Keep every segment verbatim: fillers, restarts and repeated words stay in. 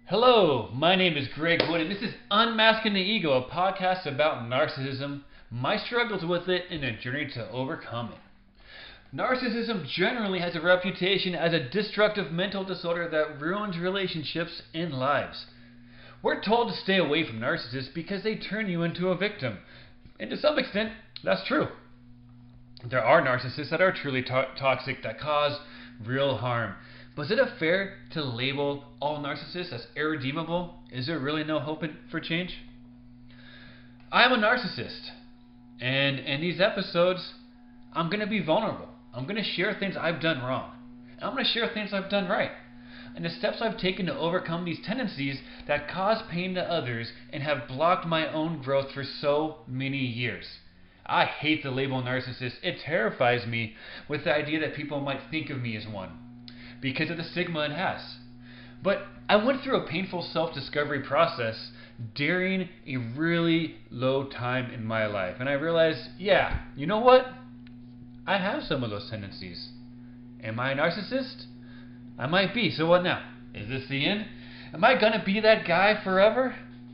Hello, my name is Greg Wood, and this is Unmasking the Ego, a podcast about narcissism, my struggles with it, and a journey to overcome it. Narcissism generally has a reputation as a destructive mental disorder that ruins relationships and lives. We're told to stay away from narcissists because they turn you into a victim, and to some extent, that's true. There are narcissists that are truly to- toxic that cause real harm. But is it fair to label all narcissists as irredeemable? Is there really no hope for change? I'm a narcissist, and in these episodes, I'm going to be vulnerable. I'm going to share things I've done wrong, and I'm going to share things I've done right, and the steps I've taken to overcome these tendencies that cause pain to others and have blocked my own growth for so many years. I hate the label narcissist. It terrifies me with the idea that people might think of me as one, because of the stigma it has. But I went through a painful self-discovery process during a really low time in my life. And I realized, yeah, you know what? I have some of those tendencies. Am I a narcissist? I might be. So what now? Is this the end? Am I going to be that guy forever?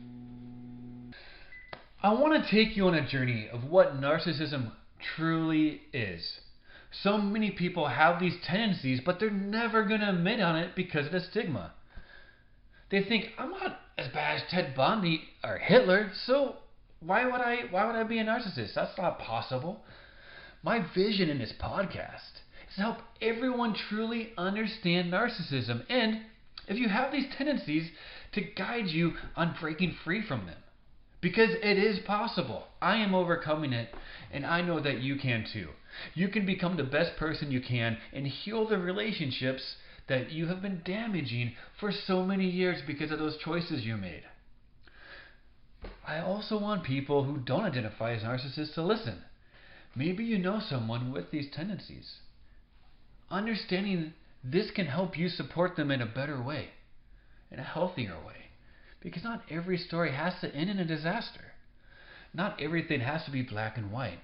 I want to take you on a journey of what narcissism truly is. So many people have these tendencies, but they're never going to admit on it because of the stigma. They think, I'm not as bad as Ted Bundy or Hitler, so why would I why would I be a narcissist? That's not possible. My vision in this podcast is to help everyone truly understand narcissism, and if you have these tendencies, to guide you on breaking free from them. Because it is possible. I am overcoming it, and I know that you can too. You can become the best person you can and heal the relationships that you have been damaging for so many years because of those choices you made. I also want people who don't identify as narcissists to listen. Maybe you know someone with these tendencies. Understanding this can help you support them in a better way, in a healthier way. Because not every story has to end in a disaster. Not everything has to be black and white.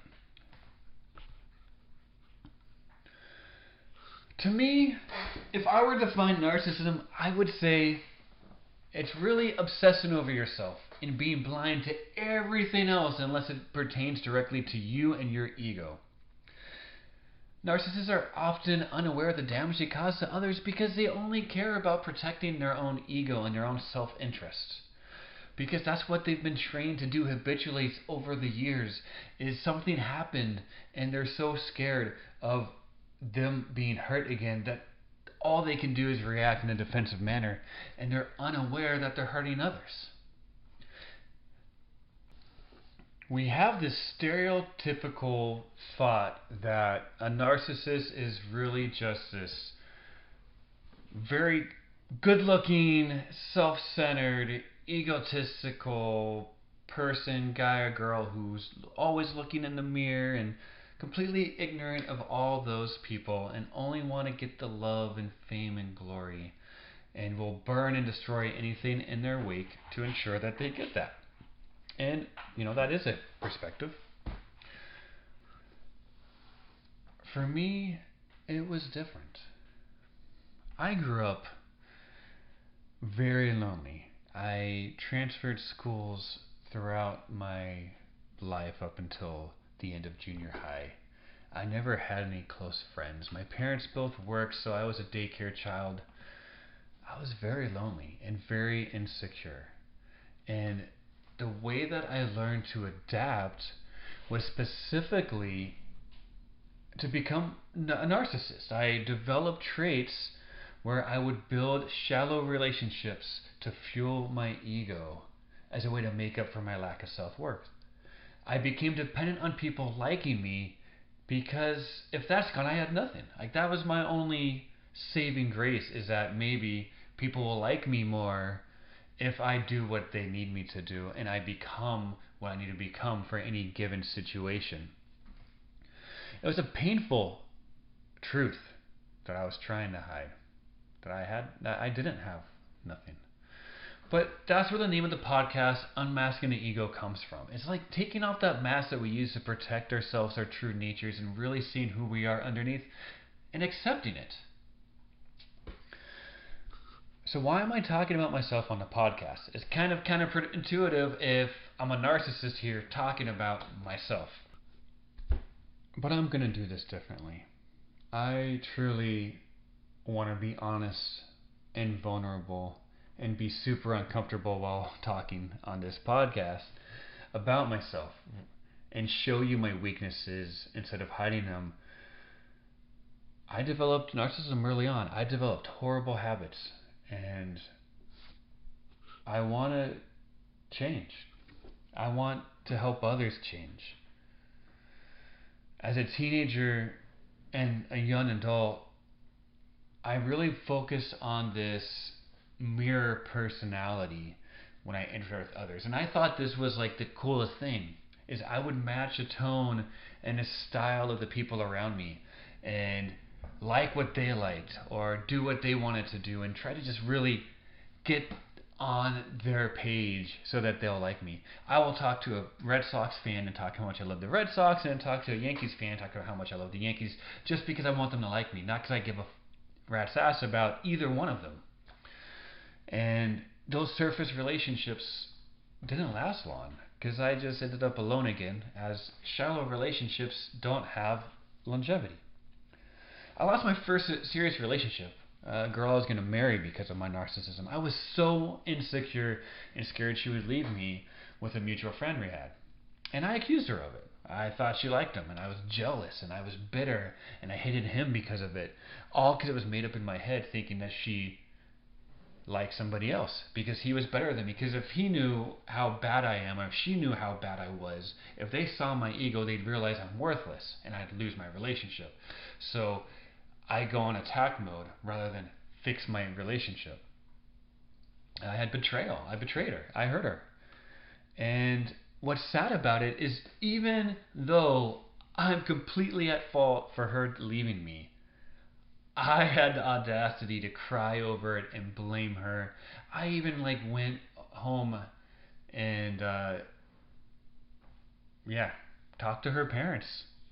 To me, if I were to define narcissism, I would say it's really obsessing over yourself and being blind to everything else unless it pertains directly to you and your ego. Narcissists are often unaware of the damage they cause to others because they only care about protecting their own ego and their own self-interest. Because that's what they've been trained to do habitually over the years, is something happened and they're so scared of them being hurt again that all they can do is react in a defensive manner, and they're unaware that they're hurting others. We have this stereotypical thought that a narcissist is really just this very good-looking, self-centered, egotistical person, guy or girl who's always looking in the mirror and completely ignorant of all those people and only want to get the love and fame and glory, and will burn and destroy anything in their wake to ensure that they get that. And, you know, that is a perspective. For me, it was different. I grew up very lonely. I transferred schools throughout my life up until the end of junior high. I never had any close friends. My parents both worked, so I was a daycare child. I was very lonely and very insecure. And the way that I learned to adapt was specifically to become a narcissist. I developed traits where I would build shallow relationships to fuel my ego as a way to make up for my lack of self-worth. I became dependent on people liking me because if that's gone, I had nothing. Like, that was my only saving grace, is that maybe people will like me more if I do what they need me to do and I become what I need to become for any given situation. It was a painful truth that I was trying to hide, that I had, that I didn't have nothing. But that's where the name of the podcast, Unmasking the Ego, comes from. It's like taking off that mask that we use to protect ourselves, our true natures, and really seeing who we are underneath and accepting it. So why am I talking about myself on the podcast? It's kind of counterintuitive if I'm a narcissist here talking about myself. But I'm going to do this differently. I truly want to be honest and vulnerable and be super uncomfortable while talking on this podcast about myself and show you my weaknesses instead of hiding them. I developed narcissism early on. I developed horrible habits, and I want to change. I want to help others change. As a teenager and a young adult, I really focused on this mirror personality when I interact with others. And I thought this was like the coolest thing, is I would match a tone and a style of the people around me and like what they liked or do what they wanted to do and try to just really get on their page so that they'll like me. I will talk to a Red Sox fan and talk how much I love the Red Sox, and talk to a Yankees fan and talk about how much I love the Yankees, just because I want them to like me, not because I give a rat's ass about either one of them. And those surface relationships didn't last long because I just ended up alone again, as shallow relationships don't have longevity. I lost my first serious relationship, a girl I was going to marry, because of my narcissism. I was so insecure and scared she would leave me with a mutual friend we had. And I accused her of it. I thought she liked him, and I was jealous, and I was bitter, and I hated him because of it. All because it was made up in my head, thinking that she liked somebody else because he was better than me. Because if he knew how bad I am, or if she knew how bad I was, if they saw my ego, they'd realize I'm worthless, and I'd lose my relationship. So I go on attack mode rather than fix my relationship. I had betrayal. I betrayed her. I hurt her. And what's sad about it is, even though I'm completely at fault for her leaving me, I had the audacity to cry over it and blame her. I even like went home and uh, yeah, talked to her parents.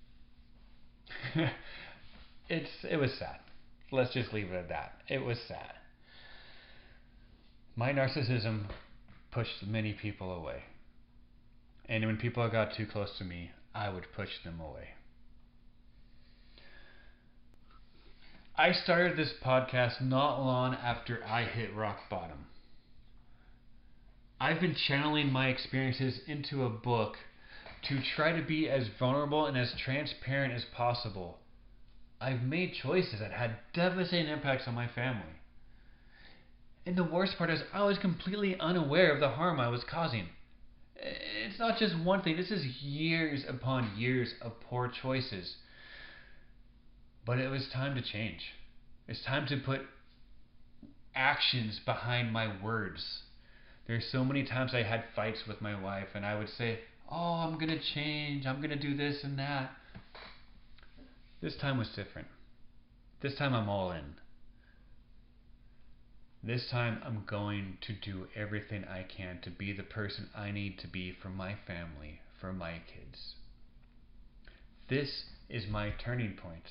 It's it was sad. Let's just leave it at that. It was sad. My narcissism pushed many people away. And when people got too close to me, I would push them away. I started this podcast not long after I hit rock bottom. I've been channeling my experiences into a book to try to be as vulnerable and as transparent as possible. I've made choices that had devastating impacts on my family. And the worst part is, I was completely unaware of the harm I was causing. It's not just one thing. This is years upon years of poor choices. But it was time to change. It's time to put actions behind my words. There's so many times I had fights with my wife, and I would say, oh, I'm going to change. I'm going to do this and that. This time was different. This time I'm all in. This time I'm going to do everything I can to be the person I need to be for my family, for my kids. This is my turning point.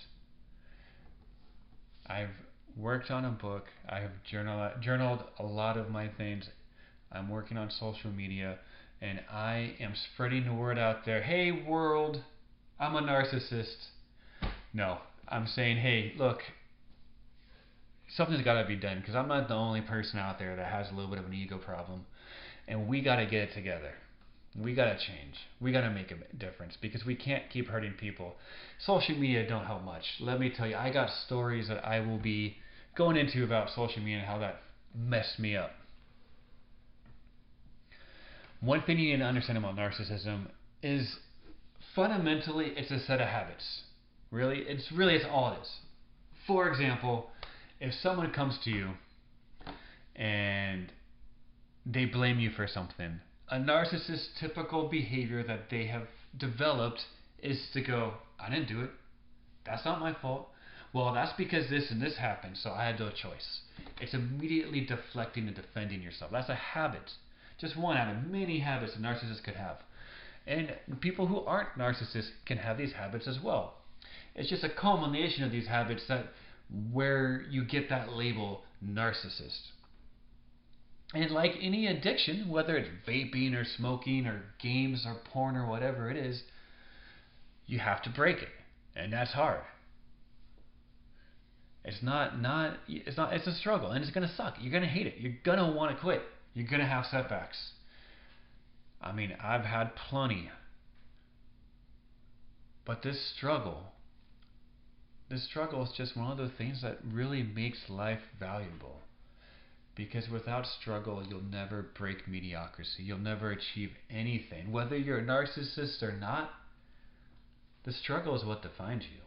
I've worked on a book. I have journal, journaled a lot of my things. I'm working on social media, and I am spreading the word out there. Hey world, I'm a narcissist. No, I'm saying, hey, look, something's got to be done, because I'm not the only person out there that has a little bit of an ego problem, and we got to get it together. We got to change. We got to make a difference, because we can't keep hurting people. Social media don't help much. Let me tell you, I got stories that I will be going into about social media and how that messed me up. One thing you need to understand about narcissism is, fundamentally, it's a set of habits. Really, it's really it's all it is. For example, if someone comes to you and they blame you for something, a narcissist's typical behavior that they have developed is to go, I didn't do it. That's not my fault. Well, that's because this and this happened, so I had no choice. It's immediately deflecting and defending yourself. That's a habit. Just one out of many habits a narcissist could have. And people who aren't narcissists can have these habits as well. It's just a culmination of these habits that where you get that label narcissist. And like any addiction, whether it's vaping or smoking or games or porn or whatever it is, you have to break it. And that's hard. It's not not it's not it's a struggle and it's gonna suck. You're gonna hate it. You're gonna want to quit. You're gonna have setbacks. I mean, I've had plenty. But this struggle, this struggle is just one of the things that really makes life valuable. Because without struggle, you'll never break mediocrity. You'll never achieve anything. Whether you're a narcissist or not, the struggle is what defines you.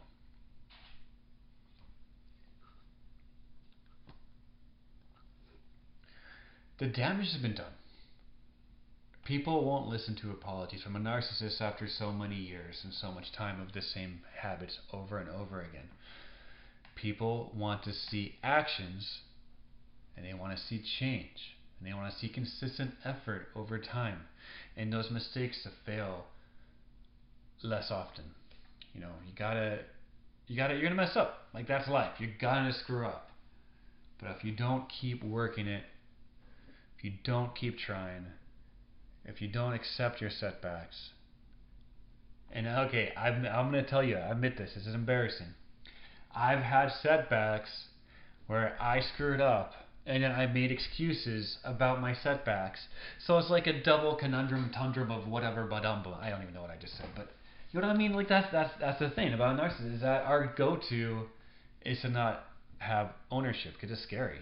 The damage has been done. People won't listen to apologies from a narcissist after so many years and so much time of the same habits over and over again. People want to see actions and they want to see change and they want to see consistent effort over time and those mistakes to fail less often. You know, you gotta, you gotta, you're gonna mess up. Like, that's life. You're gonna screw up. But if you don't keep working it, if you don't keep trying, if you don't accept your setbacks, and okay, I'm, I'm going to tell you, I admit this, this is embarrassing. I've had setbacks where I screwed up and then I made excuses about my setbacks. So it's like a double conundrum tundrum of whatever, but um, I don't even know what I just said. But you know what I mean? Like that's that's that's the thing about a narcissist is that our go-to is to not have ownership because it's scary.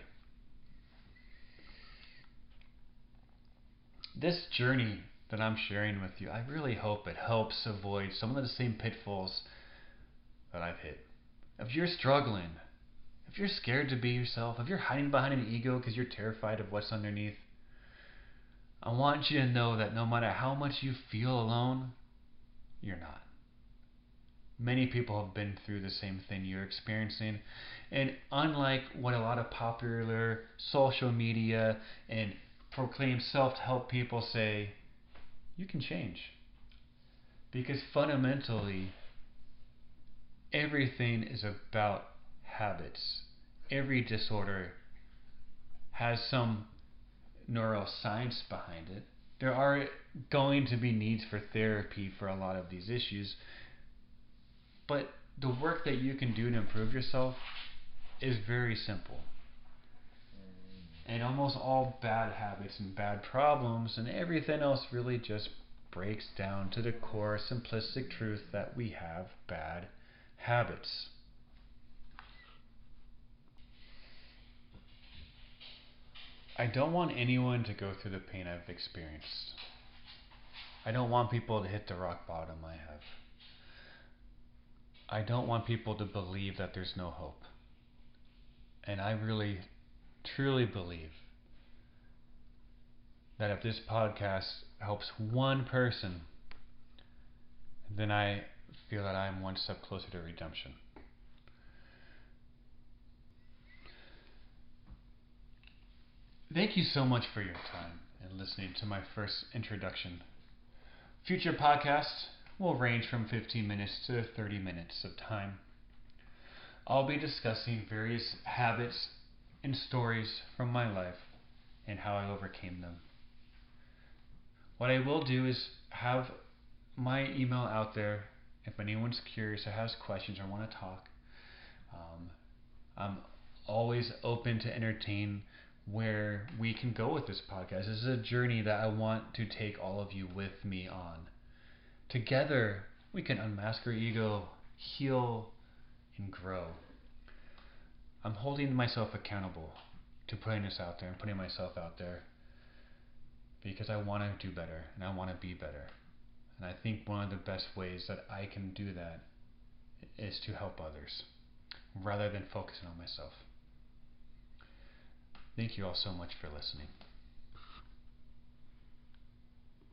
This journey that I'm sharing with you, I really hope it helps avoid some of the same pitfalls that I've hit. If you're struggling, if you're scared to be yourself, if you're hiding behind an ego because you're terrified of what's underneath, I want you to know that no matter how much you feel alone, you're not. Many people have been through the same thing you're experiencing, and unlike what a lot of popular social media and proclaimed self-help people say, you can change. Because fundamentally, everything is about habits. Every disorder has some neuroscience behind it. There are going to be needs for therapy for a lot of these issues, but the work that you can do to improve yourself is very simple. And almost all bad habits and bad problems and everything else really just breaks down to the core simplistic truth that we have bad habits. I don't want anyone to go through the pain I've experienced. I don't want people to hit the rock bottom I have. I don't want people to believe that there's no hope. And I really, truly believe that if this podcast helps one person, then I feel that I'm one step closer to redemption. Thank you so much for your time and listening to my first introduction. Future podcasts will range from fifteen minutes to thirty minutes of time. I'll be discussing various habits and stories from my life and how I overcame them. What I will do is have my email out there if anyone's curious or has questions or want to talk. Um, I'm always open to entertain where we can go with this podcast. This is a journey that I want to take all of you with me on. Together, we can unmask our ego, heal, and grow. I'm holding myself accountable to putting this out there and putting myself out there because I want to do better and I want to be better. And I think one of the best ways that I can do that is to help others rather than focusing on myself. Thank you all so much for listening.